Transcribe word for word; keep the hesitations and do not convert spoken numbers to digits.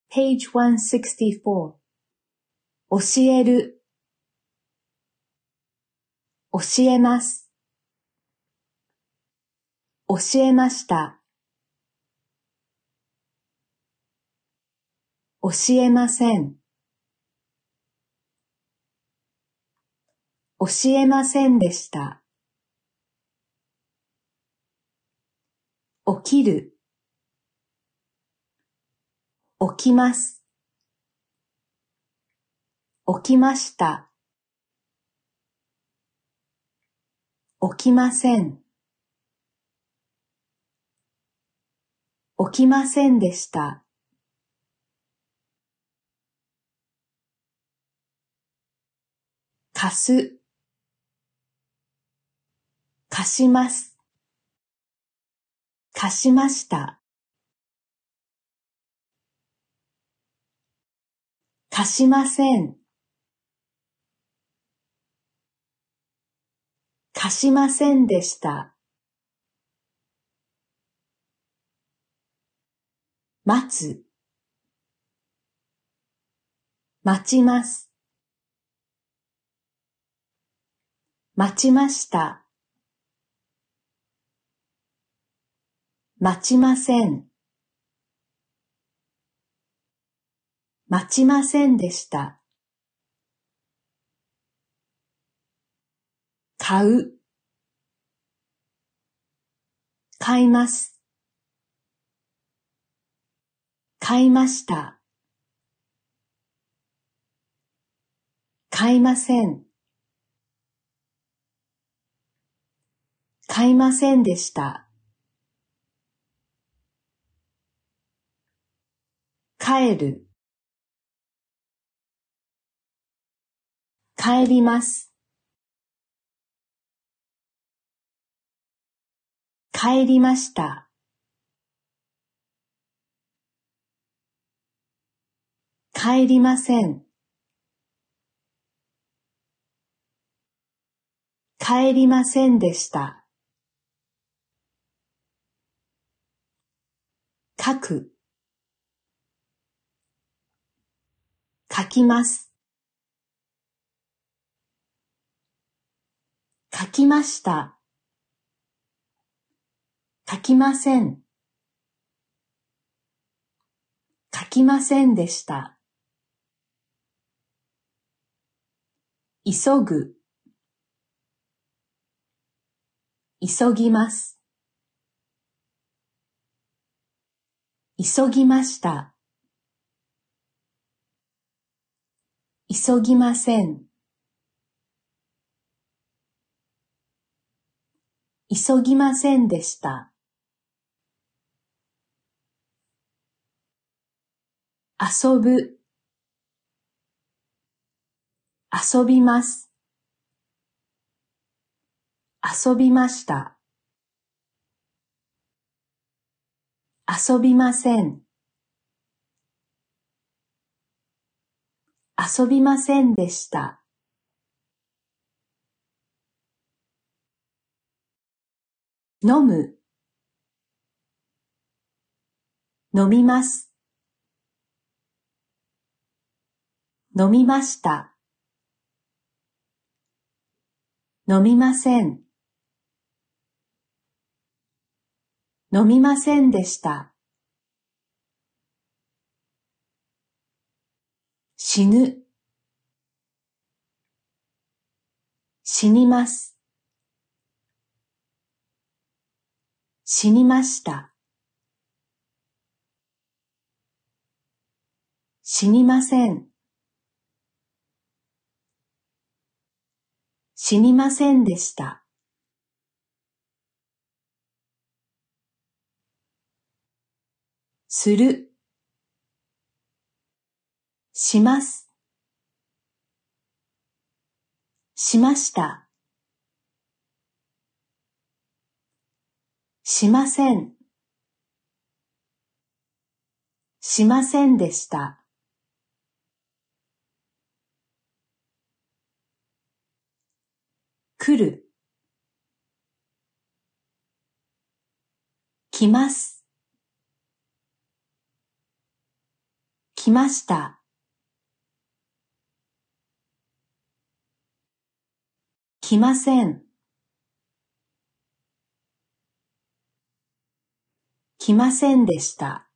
page one sixty-four 教える教えます教えました教えません教えませんでした起きる起きます起きました起きません起きませんでした貸す貸します貸しました貸しません貸しませんでした待つ待ちます待ちました待ちません待ちませんでした買う買います買いました買いません買いませんでした帰る帰ります帰りました帰りません帰りませんでした書く書きます書きました書きません書きませんでした急ぐ急ぎます急ぎました急ぎません急ぎませんでした遊ぶ遊びます遊びました遊びません遊びませんでした飲む飲みます飲みました飲みません飲みませんでした死ぬ死にます死にました死にません死にませんでしたするしますしましたしませんしませんでした来る来ます来ました。来ません。来ませんでした。